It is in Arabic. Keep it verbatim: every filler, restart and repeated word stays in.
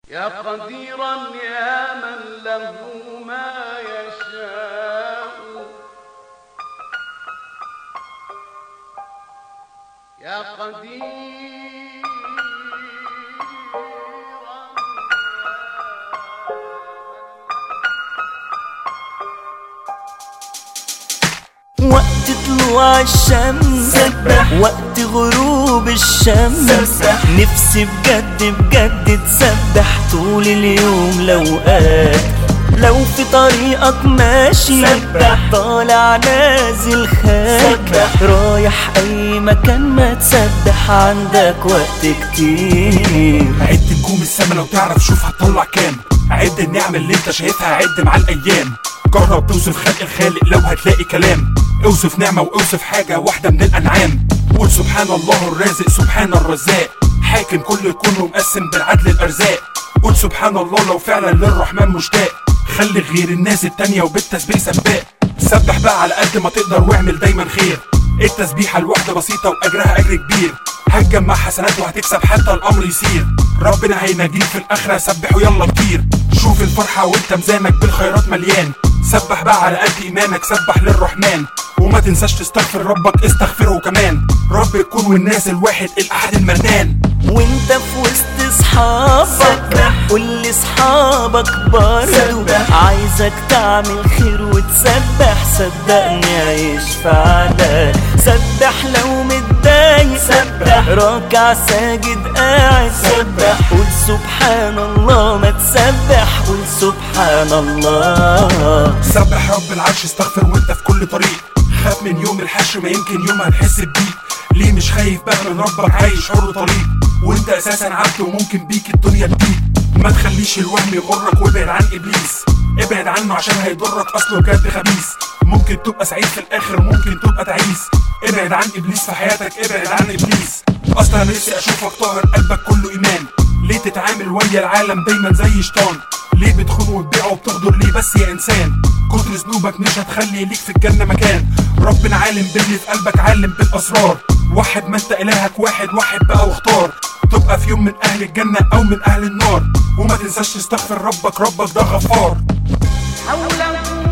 يا قديرا يا من له ما يشاء، يا قدير وقت طلوع الشمس سبح، وقت غروب الشمس سبح، نفسي بجد بجد تسبح طول اليوم لوقات. لو في طريقك ماشي سبح، طالع نازل خارج، رايح اي مكان ما تسبح، عندك وقت كتير. عد نجوم السما لو تعرف شوف هتطلع كام، عد النعم اللي انت شايفها عد مع الايام. جرب توصف خلق الخالق لو هتلاقي كلام، اوصف نعمة واوصف حاجة واحدة من الانعام. قول سبحان الله الرازق سبحان الرزاق، حاكم كل الكون ومقسم بالعدل الارزاق. قول سبحان الله لو فعلا للرحمن مشتاق، خلي غير الناس التانية وبالتسبيح سباق. سبح بقى على قد ما تقدر واعمل دايما خير، التسبيحة الواحدة بسيطة واجرها اجر كبير، هتجمع حسنات وهتكسب حتى الامر يسير. ربنا هينجيك في الاخرة سبح ويلا كتير، شوف الفرحة وانت ميزانك بالخيرات مليان. سبح بقى على قد ايمانك سبح للرحمن، وما تنساش تستغفر ربك استغفره كمان. رب الكون والناس الواحد الاحد المنان. وانت في وسط اصحابك قول لاصحابك برضو، عايزك تعمل خير وتسبح، صدقني هيشفع لك. سبح لو متضايق سبح، راكع ساجد قاعد سبح، قول سبحان الله ما تسبح، قول سبحان الله. سبح رب العرش استغفر وانت في كل طريق، خاف من يوم الحشر ما يمكن يوم هتحس بضيق. ليه مش خايف بقى من ربك عايش حر طريق، وانت اساسا عبد وممكن بيك الدنيا تضيق. ما تخليش الوهم يغرك وابعد عن ابليس، ابعد عنه عشان هيضرك اصله بجد خبيث. ممكن تبقى سعيد في الاخر ممكن تبقى تعيس، ابعد عن ابليس في حياتك ابعد عن ابليس. اصلا نفسي اشوفك طاهر قلبك كله ايمان، ليه تتعامل ويا العالم دايما زي شيطان؟ ليه بتخون وتبيع وبتغدر ليه بس يا انسان؟ كتر ذنوبك مش هتخلي ليك في الجنة مكان، ربنا عالم باللي في قلبك عالم بالاسرار. وحد ما انت الهك واحد واحد بقى واختار، تبقى في يوم من اهل الجنة او من اهل النار. وما تنساش تستغفر ربك ربك ده غفار. حولك